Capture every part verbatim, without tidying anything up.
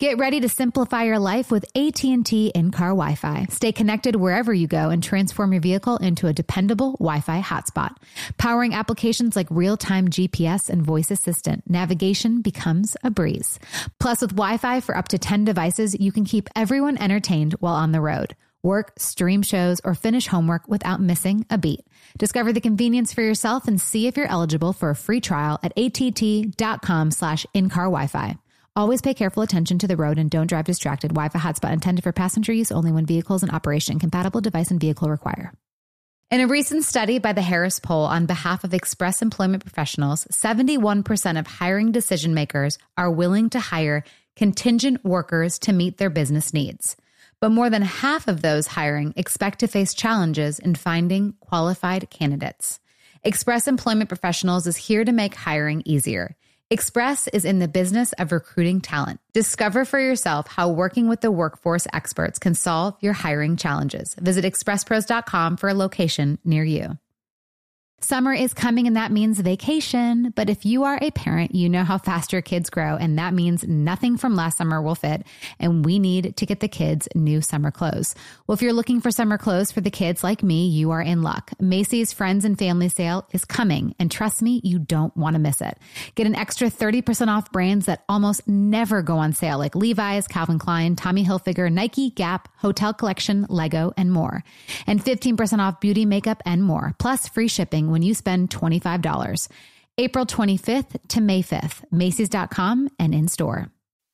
Get ready to simplify your life with A T and T in-car Wi-Fi. Stay connected wherever you go and transform your vehicle into a dependable Wi-Fi hotspot. Powering applications like real-time G P S and voice assistant, navigation becomes a breeze. Plus, with Wi-Fi for up to ten devices, you can keep everyone entertained while on the road. Work, stream shows, or finish homework without missing a beat. Discover the convenience for yourself and see if you're eligible for a free trial at att.com slash in-car Wi-Fi. Always pay careful attention to the road and don't drive distracted. Wi-Fi hotspot intended for passenger use only when vehicles in operation. Compatible device and vehicle require. In a recent study by the Harris Poll on behalf of Express Employment Professionals, seventy-one percent of hiring decision makers are willing to hire contingent workers to meet their business needs. But more than half of those hiring expect to face challenges in finding qualified candidates. Express Employment Professionals is here to make hiring easier. Express is in the business of recruiting talent. Discover for yourself how working with the workforce experts can solve your hiring challenges. Visit express pros dot com for a location near you. Summer is coming and that means vacation. But if you are a parent, you know how fast your kids grow, and that means nothing from last summer will fit, and we need to get the kids new summer clothes. Well, if you're looking for summer clothes for the kids like me, you are in luck. Macy's Friends and Family Sale is coming, and trust me, you don't want to miss it. Get an extra thirty percent off brands that almost never go on sale, like Levi's, Calvin Klein, Tommy Hilfiger, Nike, Gap, Hotel Collection, Lego, and more. And fifteen percent off beauty, makeup, and more, plus free shipping when you spend twenty-five dollars. April twenty-fifth to May fifth, Macy's dot com and in store.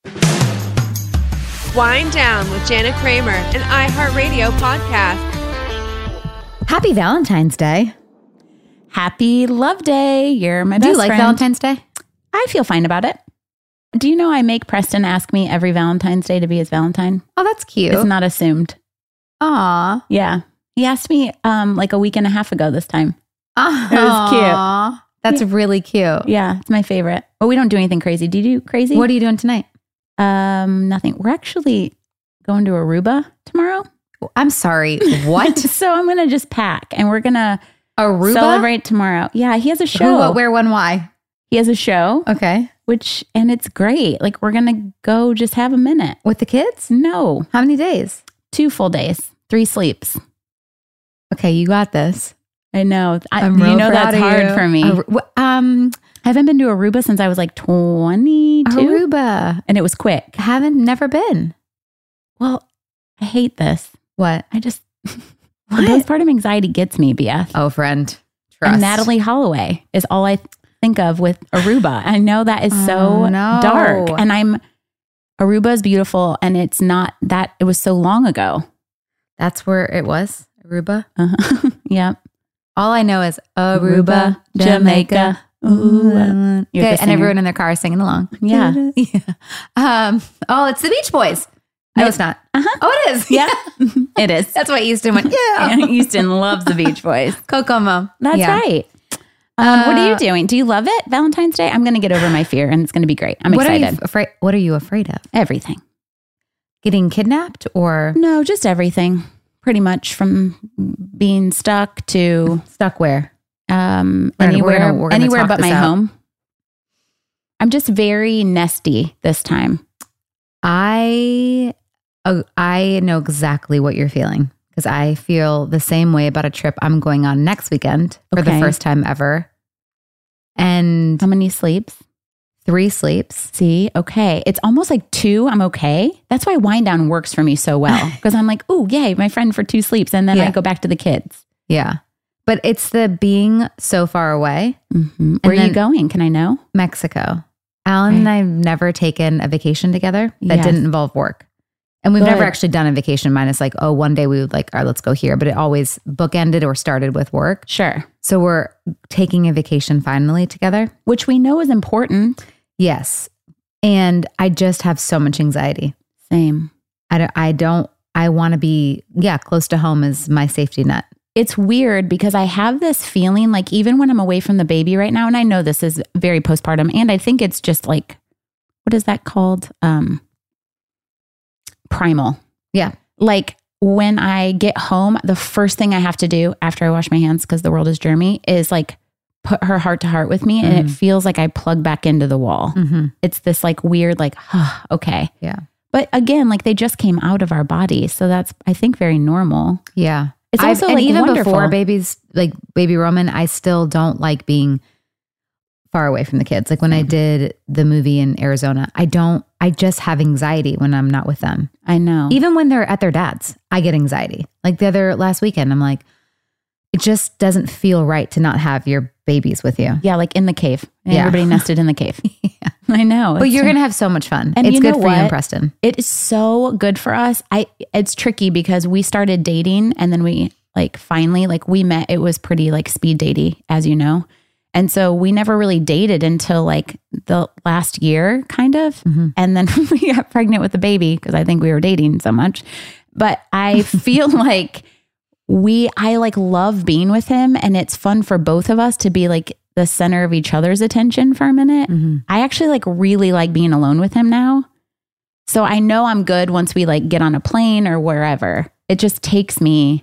Wind Down with Jana Kramer, an iHeartRadio podcast. Happy Valentine's Day. Happy Love Day. You're my best Do you like friend. Valentine's Day? I feel fine about it. Do you know I make Preston ask me every Valentine's Day to be his Valentine? Oh, that's cute. It's not assumed. Aw. Yeah. He asked me um, like a week and a half ago this time. Aww. It was cute. That's Yeah. really cute. Yeah, it's my favorite. But we don't do anything crazy. Do you do crazy? What are you doing tonight? Um, nothing. We're actually going to Aruba tomorrow. I'm sorry. What? So I'm going to just pack and we're going to Aruba? celebrate tomorrow. Yeah, he has a show. Who, what, where, when, why? He has a show, Okay. which, and it's great. Like we're going to go just have a minute. With the kids? No, How many days? two full days, three sleeps. Okay, you got this. I know. I, I'm you real know proud that's of hard you. for me. Aru- wh- um, I haven't been to Aruba since I was like twenty-two. Aruba. And it was quick. Haven't, never been. Well, I hate this. What? I just, the postpartum anxiety gets me, B F. Oh, friend. Trust. And Natalie Holloway is all I th- think of with Aruba. I know that is so Oh, no. dark. And I'm, Aruba is beautiful. And it's not that, it was so long ago. That's where it was? Aruba? Uh-huh. Yeah. All I know is Aruba, Aruba, Jamaica. Jamaica. Ooh, uh, you're Okay, the and singer. everyone in their car is singing along. Yeah. yeah. Um, oh, it's the Beach Boys. No, it's not. Uh-huh. Oh, it is. Yeah, it is. That's why Easton went, yeah. Yeah, Houston loves the Beach Boys. Kokomo. That's Yeah. right. Um, what are you Uh, doing? Do you love it? Valentine's Day? I'm going to get over my fear and it's going to be great. I'm what excited. Are you f- afraid, what are you afraid of? Everything. Getting kidnapped or No, just everything. Pretty much from being stuck to stuck where? um, We're gonna- anywhere, we're gonna- we're gonna anywhere talk but this my out. home. I'm just very nesty this time. I oh, I know exactly what you're feeling because I feel the same way about a trip I'm going on next weekend for the Okay. first time ever. And How many sleeps? three sleeps. See, okay. It's almost like two. I'm okay. That's why wind down works for me so well because I'm like, oh, yay, my friend for two sleeps. And then Yeah. I go back to the kids. Yeah. But it's the being so far away. Mm-hmm. Where are then- you going? Can I know? Mexico. Alan and I have never taken a vacation together that Yes. didn't involve work. And we've Good. never actually done a vacation minus like, oh, one day we would like, all right, let's go here. But it always bookended or started with work. Sure. So we're taking a vacation finally together. Which we know is important. Yes. And I just have so much anxiety. Same. I don't, I don't, I want to be, yeah, close to home is my safety net. It's weird because I have this feeling like even when I'm away from the baby right now, and I know this is very postpartum, and I think it's just like, what is that called? Um, primal. Yeah. Like when I get home, the first thing I have to do after I wash my hands, because the world is germy, is like put her heart to heart with me. And it feels like I plug back into the wall. Mm-hmm. It's this like weird, like, huh, okay. Yeah. But again, like they just came out of our body. So that's, I think, very normal. Yeah. It's I've- also and like even wonderful. before babies, like baby Roman, I still don't like being far away from the kids. Like when I did the movie in Arizona, I don't, I just have anxiety when I'm not with them. I know. Even when they're at their dad's, I get anxiety. Like the other last weekend, I'm like, it just doesn't feel right to not have your babies with you. Yeah, like in the cave. Yeah. Everybody nested in the cave. Yeah. I know. But It's- you're going to have so much fun. And it's you good know for you and what? Preston. It is so good for us. I it's tricky because we started dating and then we like finally like we met. It was pretty like speed datey, as you know. And so we never really dated until like the last year, kind of. Mm-hmm. And then we got pregnant with the baby because I think we were dating so much. But I feel like we, I like love being with him, and it's fun for both of us to be like the center of each other's attention for a minute. Mm-hmm. I actually like really like being alone with him now. So I know I'm good once we like get on a plane or wherever. It just takes me,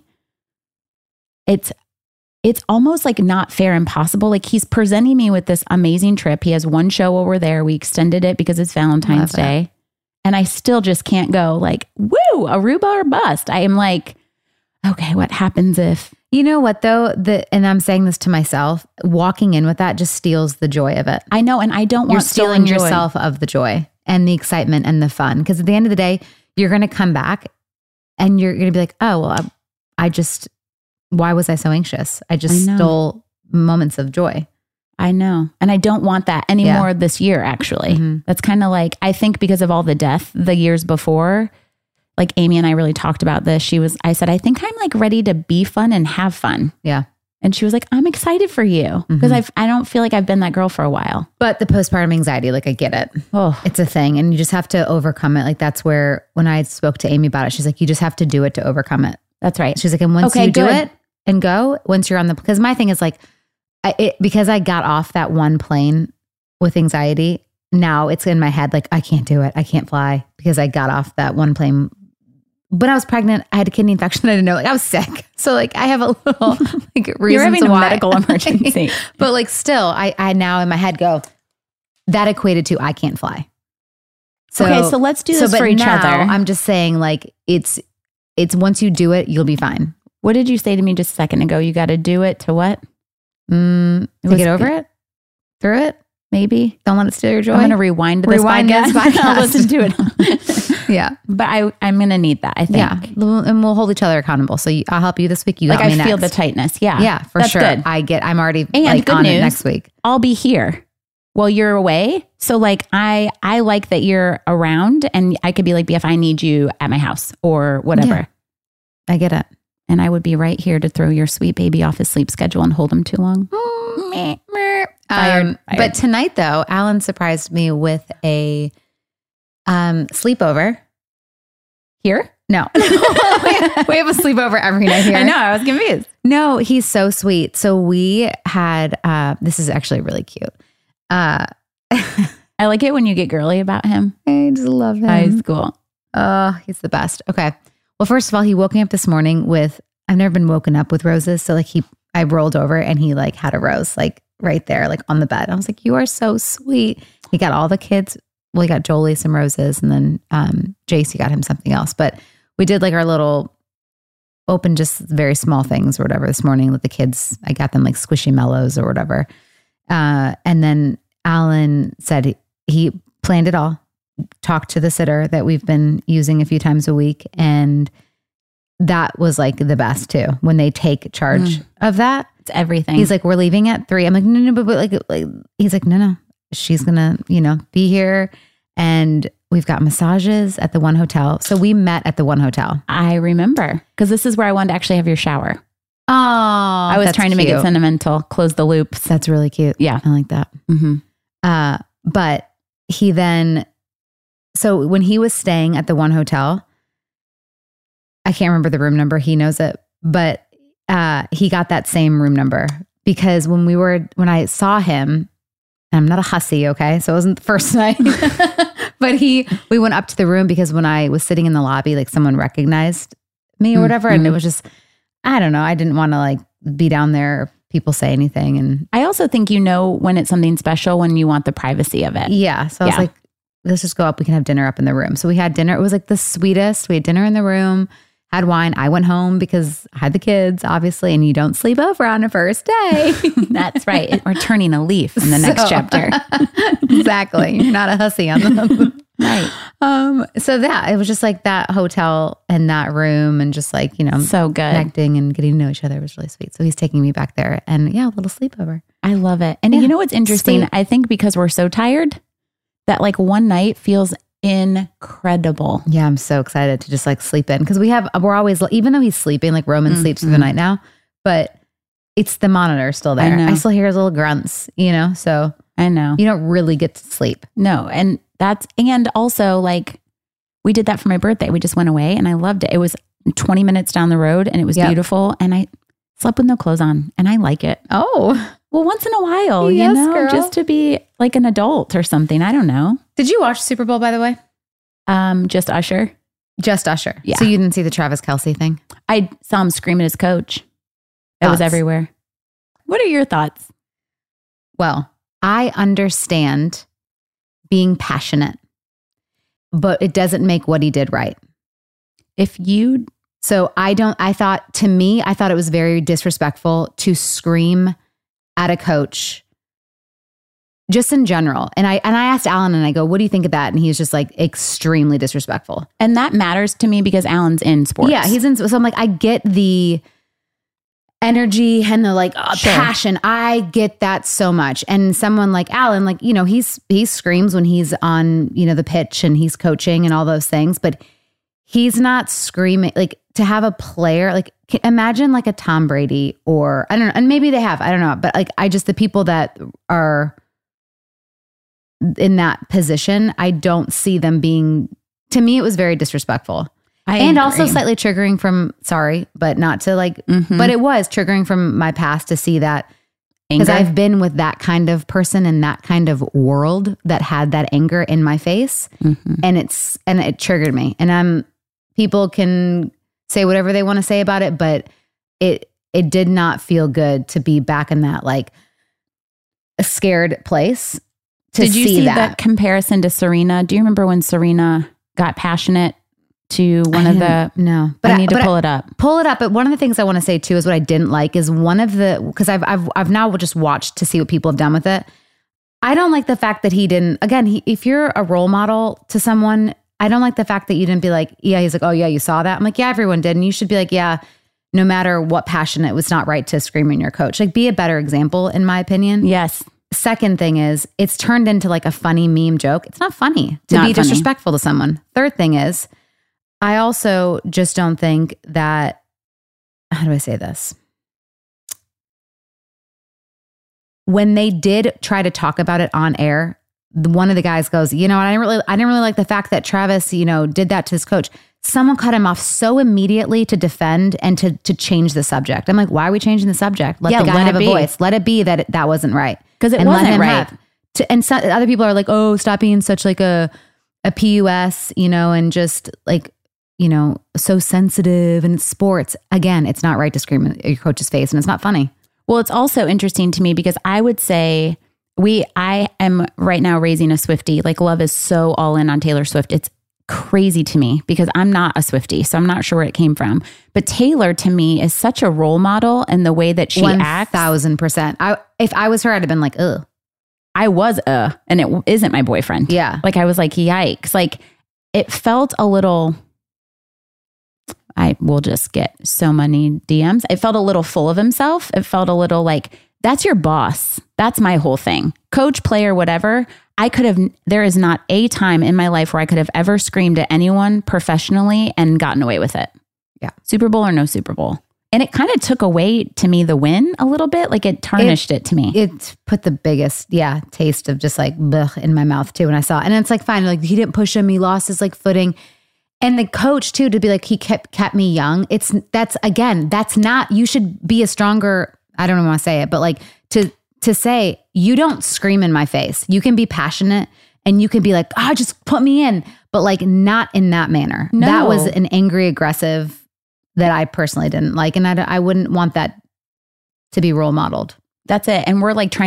it's, it's almost like not fair and possible. Like he's presenting me with this amazing trip. He has one show while we're there. We extended it because it's Valentine's Love Day. And I still just can't go like, woo, Aruba or bust. I am like, okay, what happens if, You know what though? The and I'm saying this to myself, walking in with that just steals the joy of it. I know, and I don't You're want stealing stolen joy. yourself of the joy and the excitement and the fun. Because at the end of the day, you're going to come back and you're going to be like, oh, well, I, I just, why was I so anxious? I just I know. stole moments of joy. I know. And I don't want that anymore this year, actually. Mhm. That's kind of like, I think because of all the death the years before, like Amy and I really talked about this. She was, I said, I think I'm like ready to be fun and have fun. Yeah. And she was like, I'm excited for you because I've, I don't feel like I've been that girl for a while. But the postpartum anxiety, like I get it. Oh, It's a thing and you just have to overcome it. Like that's where, when I spoke to Amy about it, she's like, you just have to do it to overcome it. that's right. She's like, and once Okay, you do good. it and go, once you're on the, because my thing is like, I, it, because I got off that one plane with anxiety, now it's in my head, like, I can't do it. I can't fly because I got off that one plane. When I was pregnant, I had a kidney infection. I didn't know, like I was sick. So like I have a little like reason You're having to a why. medical emergency. But like still, I, I now in my head go, that equated to I can't fly. Okay, so let's do this but for each now other. I'm just saying like it's, it's once you do it, you'll be fine. What did you say to me just a second ago? You got to do it to what? Mm, to was- get over it, through it. Maybe. Don't let it steal your joy. I'm going to rewind this Rewind podcast. this podcast. I'll listen to it. yeah, But I, I'm going to need that, I think. yeah, and we'll hold each other accountable. So you, I'll help you this week. You Like got I me feel the next. tightness. Yeah. Yeah, for That's sure. good. I get. I'm already And like good on it news. next week. I'll be here while you're away. So like I I like that you're around and I could be like, B F, I need you at my house or whatever. Yeah. I get it. And I would be right here to throw your sweet baby off his sleep schedule and hold him too long. Um, Fired. But tonight though, Alan surprised me with a um sleepover. Here? No, we have a sleepover every night here. I know, I was confused. No, he's so sweet. So we had, uh, this is actually really cute. Uh, I like it when you get girly about him. I just love him. High school. Oh, he's the best. Okay. Well, first of all, he woke me up this morning with, I've never been woken up with roses. So like he, I rolled over and he like had a rose like right there, like on the bed. I was like, you are so sweet. He got all the kids. Well, he got Jolie some roses and then um, J C got him something else. But we did like our little open, just very small things or whatever this morning with the kids. I got them like squishy mellows or whatever. Uh, and then Alan said he, he planned it all, talked to the sitter that we've been using a few times a week. And that was like the best too, when they take charge Mm. of that. It's everything. He's like, we're leaving at three. I'm like, no, no, but, but like, like, he's like, no, no, she's gonna, you know, be here. And we've got massages at the one hotel. So we met at the one hotel. I remember because this is where I wanted to actually have your shower. Oh, I was trying to make it sentimental, close the loops. That's really cute. Yeah. I like that. Mm-hmm. Uh, but he then, so when he was staying at the one hotel, I can't remember the room number. He knows it, but uh, he got that same room number because when we were, when I saw him, and I'm not a hussy, okay? So it wasn't the first night, but he, we went up to the room because when I was sitting in the lobby, like someone recognized me or whatever. Mm-hmm. And it was just, I don't know. I didn't want to like be down there or people say anything. And I also think you know when it's something special when you want the privacy of it. yeah. So I was Yeah. like, let's just go up. We can have dinner up in the room. So we had dinner. It was like the sweetest. We had dinner in the room, had wine. I went home because I had the kids, obviously, and you don't sleep over on a first day. That's right. We're turning a leaf in the next So- chapter. Exactly. You're not a hussy on them. Right. Um, so that it was just like that hotel and that room and just like, you know, So good. connecting and getting to know each other was really sweet. So he's taking me back there and yeah, a little sleepover. I love it. And Yeah. you know what's interesting? Sweet. I think because we're so tired that like one night feels incredible. Yeah, I'm so excited to just like sleep in because we have, we're always, even though he's sleeping, like Roman Mm, sleeps through the mm. night now, but it's the monitor still there. I I, know. still hear his little grunts, you know, so I know. you don't really get to sleep. No. And that's, and also like we did that for my birthday. We just went away and I loved it. It was twenty minutes down the road and it was Yep. beautiful. And I slept with no clothes on and I like it. Oh, Well, once in a while, Yes, you know, girl. just to be like an adult or something. I don't know. did you watch Super Bowl, by the way? Um, just Usher. Just Usher. Yeah. So you didn't see the Travis Kelce thing? I saw him scream at his coach. It was Thoughts? everywhere. What are your thoughts? Well, I understand being passionate, but it doesn't make what he did right. If you, So I don't, I thought, to me, I thought it was very disrespectful to scream at a coach just in general. And I, and I asked Alan and I go, what do you think of that? And he was just like extremely disrespectful. and that matters to me because Alan's in sports. Yeah. He's in, so I'm like, I get the energy and the like uh, Sure. passion. I get that so much. And someone like Alan, like, you know, he's, he screams when he's on, you know, the pitch and he's coaching and all those things, but he's not screaming like to have a player, like c- imagine like a Tom Brady or I don't know. And maybe they have, I don't know, but like, I just, the people that are in that position, I don't see them being, to me, it was very disrespectful. I and also agree. slightly triggering from, sorry, but not to like, Mhm. but it was triggering from my past to see that because Anger. I've been with that kind of person in that kind of world that had that anger in my face Mhm. and it's, and it triggered me. And I'm, people can say whatever they want to say about it, but it, it did not feel good to be back in that like a scared place to Did you see, see that. that comparison to Serena? Do you remember when Serena got passionate to one I of the, didn't- no, but I need to but pull it up. pull it up. But one of the things I want to say too is what I didn't like is one of the, because I've I've I've now just watched to see what people have done with it. I don't like the fact that he didn't. Again, he, if you're a role model to someone, I don't like the fact that you didn't be like, yeah. He's like, oh yeah, you saw that. I'm like, yeah, everyone did, and you should be like, yeah. No matter what passion, it was not right to scream in your coach. Like, be a better example, in my opinion. Yes. Second thing is, it's turned into like a funny meme joke. It's not funny to Not be funny. disrespectful to someone. Third thing is, I also just don't think that, how do I say this? When they did try to talk about it on air, the- one of the guys goes, you know, I didn't really, I didn't really like the fact that Travis, you know, did that to his coach. Someone cut him off so immediately to defend and to to change the subject. I'm like, why are we changing the subject? Let Yeah, the guy let have it a be. voice. Let it be that it, that wasn't right. 'Cause it And let wasn't him right. have- to, and so, other people are like, oh, stop being such like a a P U S, you know, and just like, you know, so sensitive and it's sports. Again, it's not right to scream at your coach's face and it's not funny. Well, it's also interesting to me because I would say we, I am right now raising a Swiftie. Like Love is so all in on Taylor Swift. It's crazy to me because I'm not a Swiftie, so I'm not sure where it came from. But Taylor to me is such a role model in the way that she One acts. thousand percent. I if I was her, I'd have been like, ugh. I was uh, and it isn't my boyfriend. Yeah. Like I was like, yikes. Like it felt a little, I will just get so many D Ms. It felt a little full of himself. It felt a little like, that's your boss. That's my whole thing. Coach, player, whatever. I could have, there is not a time in my life where I could have ever screamed at anyone professionally and gotten away with it. Yeah. Super Bowl or no Super Bowl. And it kind of took away to me the win a little bit. Like it tarnished it, to me. It put the biggest, yeah, taste of just like blech in my mouth too when I saw it. And it's like, fine, like he didn't push him, he lost his like footing. And the coach too, to be like, he kept kept me young. It's that's again, that's not, you should be a stronger, I don't know want to say it, but like to to say, you don't scream in my face. You can be passionate and you can be like, ah, oh, just put me in, but like not in that manner. No. That was an angry, aggressive that I personally didn't like. And I, I wouldn't want that to be role modeled. That's it. And we're like trying to s-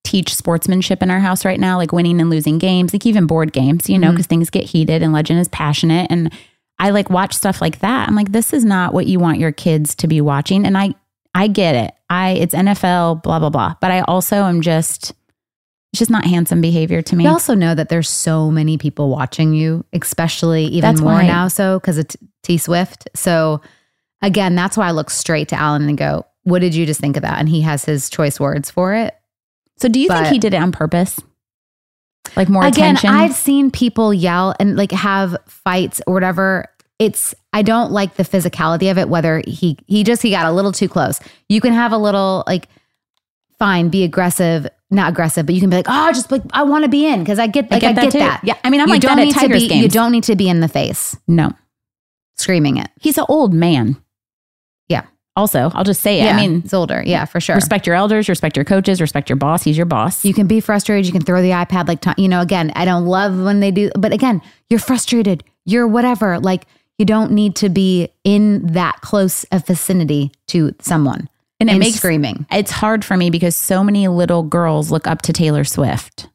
teach sportsmanship in our house right now, like winning and losing games, like even board games, you know, because mm-hmm. things get heated and Legend is passionate. And I like watch stuff like that. I'm like, this is not what you want your kids to be watching. And I, I get it. I, it's N F L, blah, blah, blah. But I also am just, it's just not handsome behavior to me. You also know that there's so many people watching you, especially even That's more why. now. So, because of T Swift. So again, that's why I look straight to Alan and go, what did you just think of that? And he has his choice words for it. So do you but, think he did it on purpose? Like more again, attention? I've seen people yell and like have fights or whatever. It's, I don't like the physicality of it, whether he, he just, he got a little too close. You can have a little like, fine, be aggressive, not aggressive, but you can be like, oh, just like, I want to be in. Cause I get, like, I get, I get that, that. Yeah. I mean, I'm you like don't that need at Tigers to be, games. You don't need to be in the face. No. Screaming it. He's an old man. Yeah. Also, I'll just say it. Yeah, I mean, he's older. Yeah, for sure. Respect your elders, respect your coaches, respect your boss. He's your boss. You can be frustrated. You can throw the iPad like, you know, again, I don't love when they do, but again, you're frustrated. You're whatever. Like you don't need to be in that close a vicinity to someone. And it and makes screaming. It's hard for me because so many little girls look up to Taylor Swift.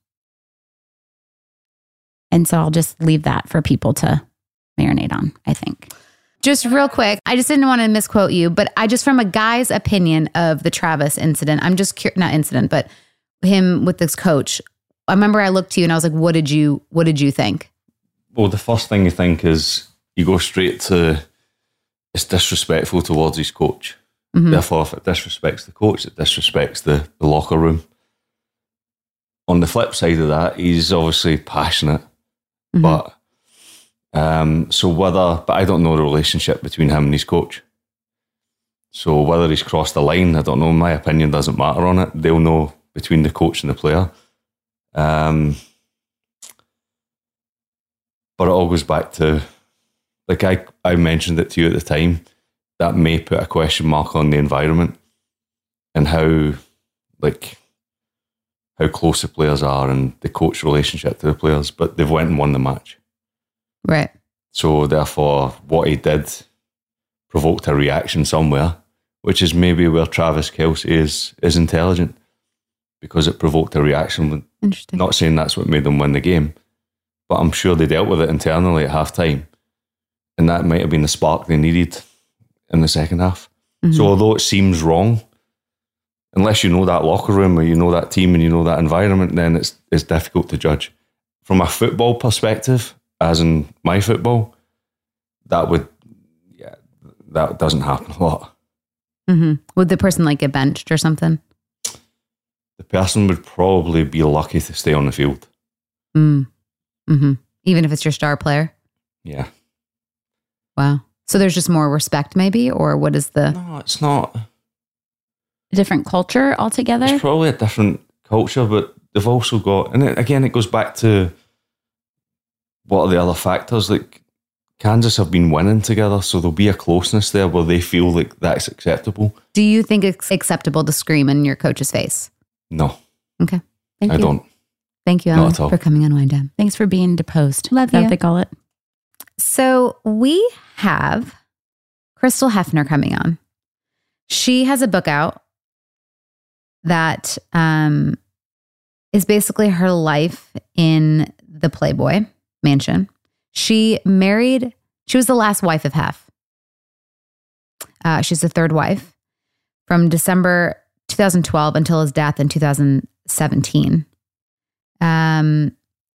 And so I'll just leave that for people to marinate on, I think. Just real quick, I just didn't want to misquote you, but I just, from a guy's opinion of the Travis incident, I'm just curious, not incident, but him with this coach. I remember I looked to you and I was like, what did you, what did you think? Well, the first thing you think is you go straight to, it's disrespectful towards his coach. Mm-hmm. Therefore, if it disrespects the coach, it disrespects the, the locker room. On the flip side of that, he's obviously passionate, mm-hmm. but Um, so whether, but I don't know the relationship between him and his coach. So whether he's crossed the line, I don't know. My opinion doesn't matter on it. They'll know between the coach and the player. Um, but it all goes back to, like I, I mentioned it to you at the time, that may put a question mark on the environment and how, like, how close the players are and the coach relationship to the players. But they've went and won the match. Right. So therefore, what he did provoked a reaction somewhere, which is maybe where Travis Kelce is is intelligent, because it provoked a reaction. Interesting. Not saying that's what made them win the game, but I'm sure they dealt with it internally at halftime, and that might have been the spark they needed in the second half. Mm-hmm. So although it seems wrong, unless you know that locker room or you know that team and you know that environment, then it's it's difficult to judge. From a football perspective, as in my football, that would, yeah, that doesn't happen a lot. Mm-hmm. Would the person like get benched or something? The person would probably be lucky to stay on the field. Mm. Mm-hmm. Even if it's your star player? Yeah. Wow. So there's just more respect maybe, or what is the... No, it's not. A different culture altogether? It's probably a different culture, but they've also got, and it, again, it goes back to what are the other factors? Like Kansas have been winning together, so there'll be a closeness there where they feel like that's acceptable. Do you think it's acceptable to scream in your coach's face? No. Okay. Thank I you. don't. Thank you, Alan, for coming on Wind Down. Thanks for being deposed. Love Is that you. what they call it? So we have Crystal Hefner coming on. She has a book out that um, is basically her life in the Playboy Mansion. She married, she was the last wife of Hef. Uh, she's the third wife from December twenty twelve until his death in two thousand seventeen. Um,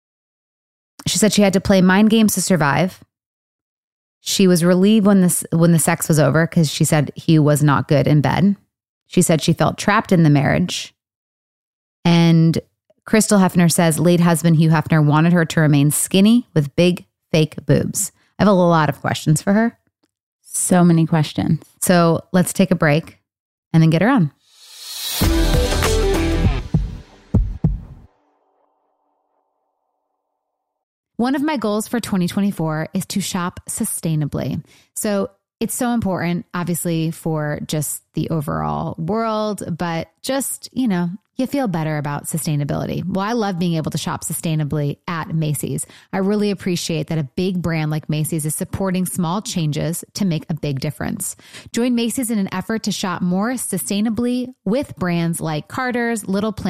she said she had to play mind games to survive. She was relieved when this when the sex was over because she said he was not good in bed. She said she felt trapped in the marriage. And Crystal Hefner says late husband Hugh Hefner wanted her to remain skinny with big fake boobs. I have a lot of questions for her. So many questions. So let's take a break and then get her on. One of my goals for twenty twenty-four is to shop sustainably. So it's so important, obviously, for just the overall world, but just, you know, you feel better about sustainability. Well, I love being able to shop sustainably at Macy's. I really appreciate that a big brand like Macy's is supporting small changes to make a big difference. Join Macy's in an effort to shop more sustainably with brands like Carter's, Little Planet,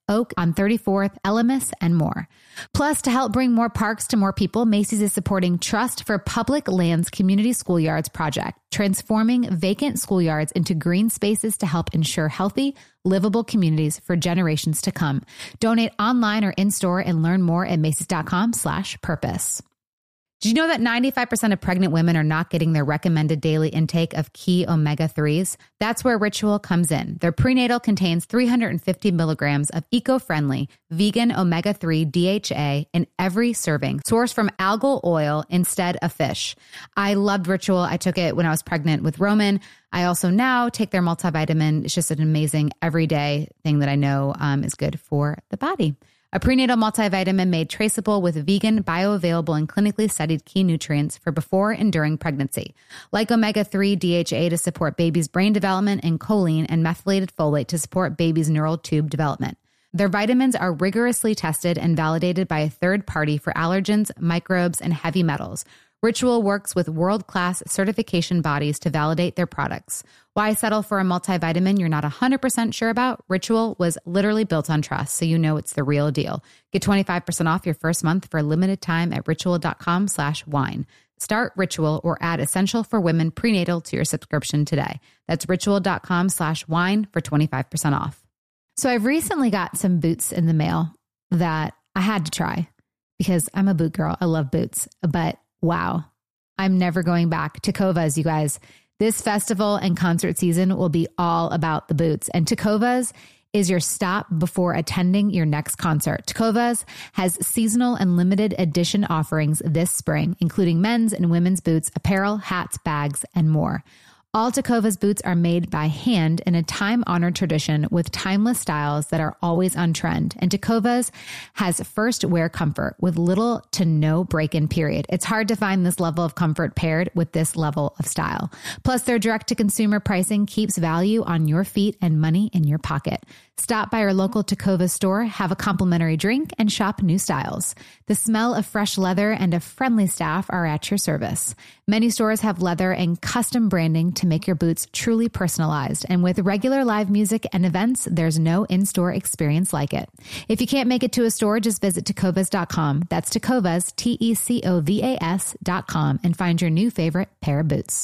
Oak on thirty-fourth, Elemis, and more. Plus, to help bring more parks to more people, Macy's is supporting Trust for Public Lands Community Schoolyards project, transforming vacant schoolyards into green spaces to help ensure healthy, livable communities for generations to come. Donate online or in-store and learn more at Macy's.com slash purpose. Did you know that ninety-five percent of pregnant women are not getting their recommended daily intake of key omega threes? That's where Ritual comes in. Their prenatal contains three hundred fifty milligrams of eco-friendly vegan omega three D H A in every serving, sourced from algal oil instead of fish. I loved Ritual. I took it when I was pregnant with Roman. I also now take their multivitamin. It's just an amazing everyday thing that I know um, is good for the body. A prenatal multivitamin made traceable with vegan, bioavailable, and clinically studied key nutrients for before and during pregnancy, like omega three D H A to support baby's brain development and choline and methylated folate to support baby's neural tube development. Their vitamins are rigorously tested and validated by a third party for allergens, microbes, and heavy metals. Ritual works with world-class certification bodies to validate their products. Why settle for a multivitamin you're not one hundred percent sure about? Ritual was literally built on trust, so you know it's the real deal. Get twenty-five percent off your first month for a limited time at ritual.com slash wine. Start Ritual or add Essential for Women Prenatal to your subscription today. That's ritual.com slash wine for twenty-five percent off. So I've recently got some boots in the mail that I had to try because I'm a boot girl. I love boots, but wow, I'm never going back. Tecovas, you guys. This festival and concert season will be all about the boots. And Tecovas is your stop before attending your next concert. Tecovas has seasonal and limited edition offerings this spring, including men's and women's boots, apparel, hats, bags, and more. All Tecovas boots are made by hand in a time-honored tradition with timeless styles that are always on trend. And Tecovas has first wear comfort with little to no break-in period. It's hard to find this level of comfort paired with this level of style. Plus, their direct-to-consumer pricing keeps value on your feet and money in your pocket. Stop by your local Tecovas store, have a complimentary drink, and shop new styles. The smell of fresh leather and a friendly staff are at your service. Many stores have leather and custom branding to make your boots truly personalized. And with regular live music and events, there's no in-store experience like it. If you can't make it to a store, just visit tecovas dot com. That's Tecovas, T E C O V A S dot com, and find your new favorite pair of boots.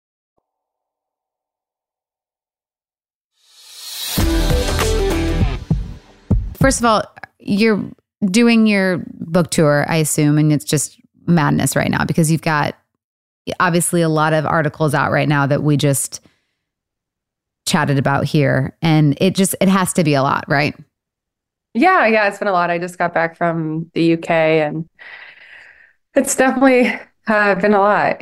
First of all, you're doing your book tour, I assume, and it's just madness right now because you've got obviously a lot of articles out right now that we just chatted about here. And it just, it has to be a lot, right? Yeah, yeah, it's been a lot. I just got back from the U K and it's definitely uh, been a lot.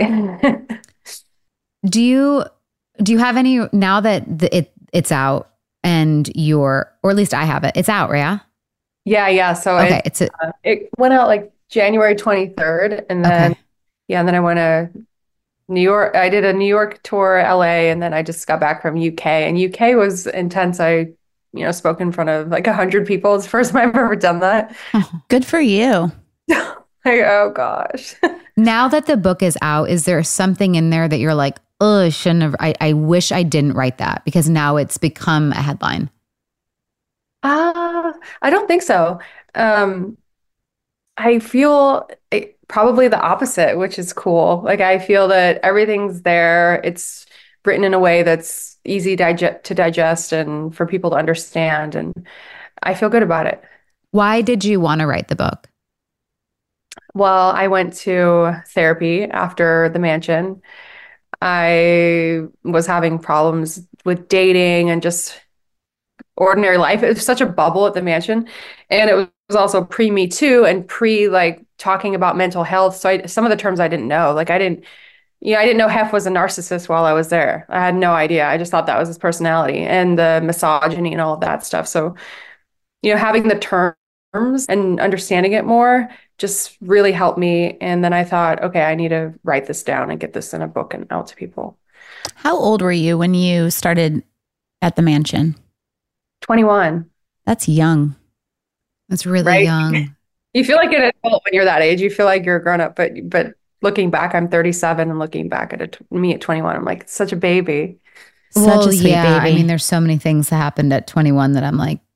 do you, do you have any, now that the, it it's out, and you're, or at least I have it. It's out, yeah? Yeah, yeah. So okay, it, it's a, uh, it went out like January twenty-third. And then, okay. yeah, and then I went to New York. I did a New York tour, L A, and then I just got back from U K. And U K was intense. I, you know, spoke in front of like a hundred people. It's the first time I've ever done that. Good for you. Like, oh gosh. Now that the book is out, is there something in there that you're like, oh, I shouldn't have, I, I wish I didn't write that because now it's become a headline? Uh, I don't think so. Um, I feel it, probably the opposite, which is cool. Like I feel that everything's there. It's written in a way that's easy digest, to digest and for people to understand. And I feel good about it. Why did you want to write the book? Well, I went to therapy after The Mansion. I was having problems with dating and just ordinary life. It was such a bubble at The Mansion. And it was also pre-Me Too and pre like talking about mental health. So I, some of the terms I didn't know, like I didn't, you know, I didn't know Hef was a narcissist while I was there. I had no idea. I just thought that was his personality and the misogyny and all of that stuff. So, you know, having the terms and understanding it more just really helped me. And then I thought, okay, I need to write this down and get this in a book and out to people. How old were you when you started at The Mansion? twenty-one. That's young. That's really right? young. You feel like an adult when you're that age. You feel like you're a grown up, but but looking back, I'm thirty-seven and looking back at it, me at twenty-one, I'm like, such a baby. Well, Such a sweet yeah, baby. I mean, there's so many things that happened at twenty-one that I'm like,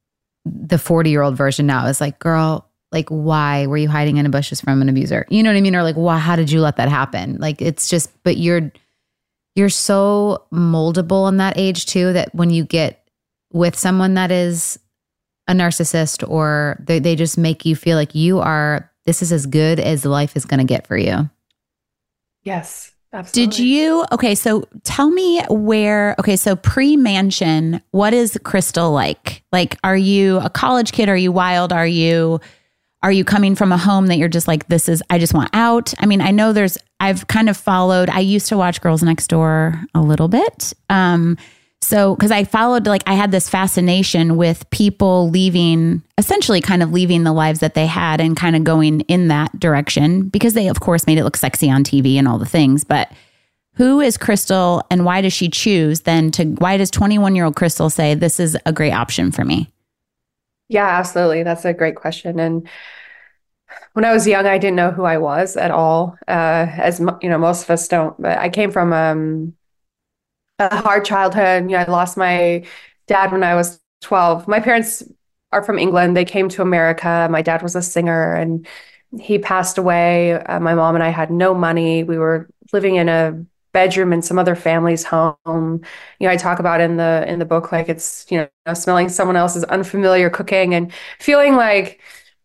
the forty year old version now is like, girl, like, why were you hiding in the bushes from an abuser? You know what I mean? Or like, why, how did you let that happen? Like, it's just, but you're, you're so moldable in that age too, that when you get with someone that is a narcissist, or they, they just make you feel like you are, this is as good as life is going to get for you. Yes. Absolutely. Did you, okay, so tell me where, okay, so pre-mansion, what is Crystal like? Like, are you a college kid? Are you wild? Are you, are you coming from a home that you're just like, this is, I just want out? I mean, I know there's, I've kind of followed, I used to watch Girls Next Door a little bit. Um, so, cause I followed, like, I had this fascination with people leaving, essentially kind of leaving the lives that they had and kind of going in that direction, because they of course made it look sexy on T V and all the things. But who is Crystal, and why does she choose then to, why does twenty-one year old Crystal say, this is a great option for me? Yeah, absolutely. That's a great question. And when I was young, I didn't know who I was at all. Uh, as mo- you know, most of us don't, but I came from, um, a hard childhood. You know, I lost my dad when I was twelve. My parents are from England. They came to America. My dad was a singer and he passed away. Uh, my mom and I had no money. We were living in a bedroom in some other family's home. You know, I talk about in the in the book, like, it's, you know, smelling someone else's unfamiliar cooking and feeling like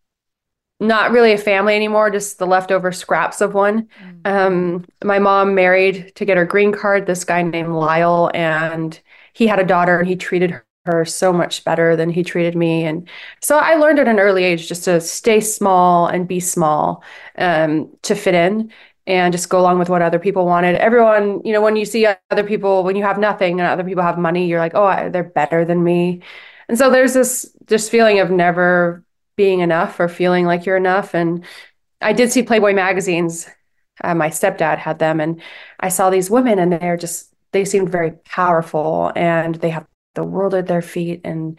not really a family anymore, just the leftover scraps of one. Mm. Um, my mom married to get her green card this guy named Lyle, and he had a daughter, and he treated her so much better than he treated me. And so I learned at an early age just to stay small and be small, um, to fit in and just go along with what other people wanted. Everyone, you know, when you see other people, when you have nothing and other people have money, you're like, oh, I, they're better than me. And so there's this just feeling of never being enough or feeling like you're enough. And I did see Playboy magazines. Uh, my stepdad had them, and I saw these women, and they're just, they seemed very powerful, and they have the world at their feet. And